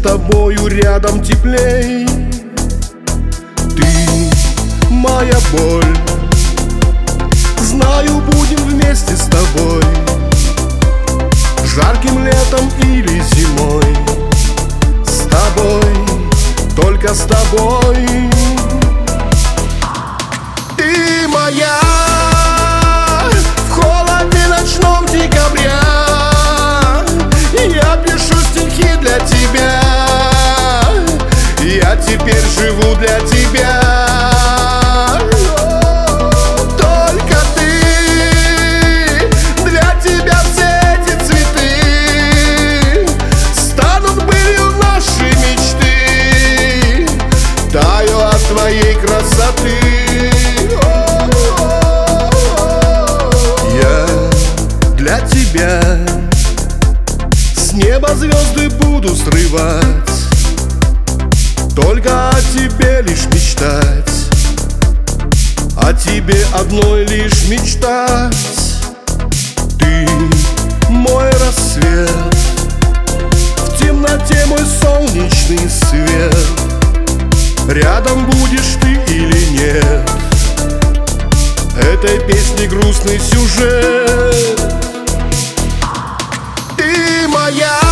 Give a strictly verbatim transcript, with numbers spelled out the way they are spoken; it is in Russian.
тобою рядом теплей. Ты моя боль, знаю, будем вместе с тобой, жарким летом или зимой. С тобой, только с тобой. Ты моя в холоде ночном декабря. Я пишу стихи для тебя, я теперь живу для тебя. Только ты, для тебя все эти цветы станут былью нашей мечты. Таю от твоей красоты. Я для тебя с неба звезды буду срывать, только о тебе лишь мечтать, о тебе одной лишь мечтать. Ты мой рассвет, в темноте мой солнечный свет. Рядом будешь ты или нет, этой песни грустный сюжет. Ты моя